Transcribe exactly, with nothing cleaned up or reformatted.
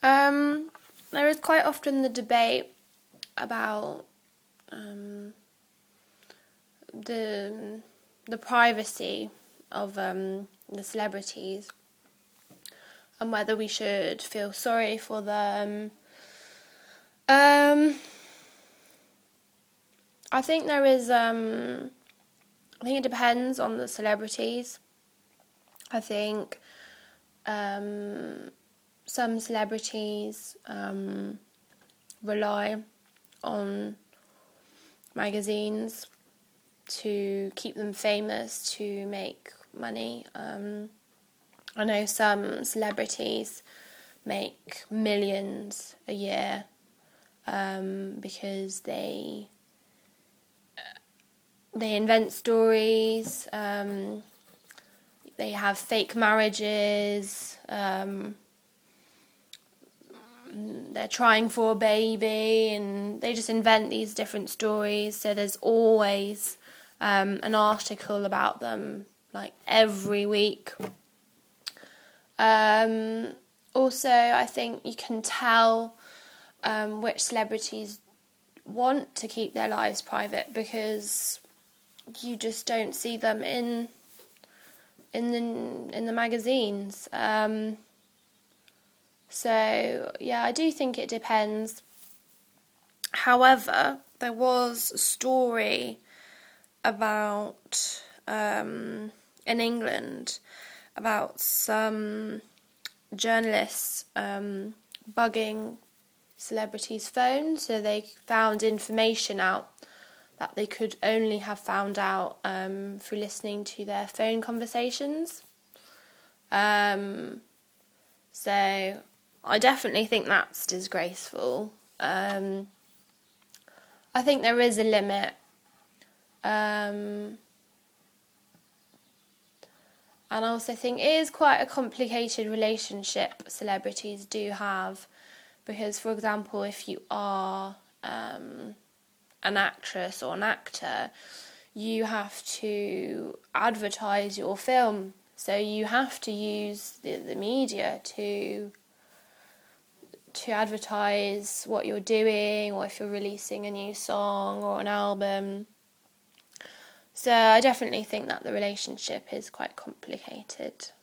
Um, there is quite often the debate about um, the the privacy of um, the celebrities and whether we should feel sorry for them. Um, I think there is. Um, I think it depends on the celebrities. I think um, some celebrities um, rely on magazines to keep them famous, to make money. Um, I know some celebrities make millions a year um, because they they invent stories. Um, they have fake marriages. Um, they're trying for a baby, and they just invent these different stories. So there's always um, an article about them, like every week. Um, also, I think you can tell um, which celebrities want to keep their lives private because you just don't see them in in the in the magazines. Um, so yeah, I do think it depends. However, there was a story about um, in England about some journalists um, bugging celebrities' phones, so they found information out that they could only have found out um, through listening to their phone conversations. Um, so I definitely think that's disgraceful. Um, I think there is a limit. Um, and I also think it is quite a complicated relationship celebrities do have, because, for example, if you are um, an actress or an actor, you have to advertise your film. So you have to use the, the media to to advertise what you're doing, or if you're releasing a new song or an album. So I definitely think that the relationship is quite complicated.